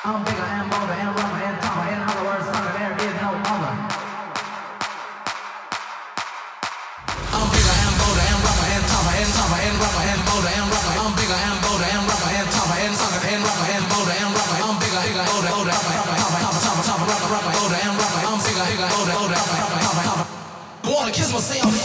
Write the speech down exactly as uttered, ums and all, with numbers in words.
I'm bigger and bolder and rougher and tougher. In other words, sucker, there is no other. I'm bigger and bolder and rougher and tougher and tougher and rougher and bolder and rougher. I'm bigger and bolder and rougher and tougher and sucker and rougher and bolder and rougher. I'm bigger, bigger, bolder, bolder, rougher, rougher, tougher, tougher, tougher, rougher, rougher, bolder and rougher. I'm bigger, bigger, bolder, bolder, rougher, rougher, tougher, tougher. Wanna kiss myself?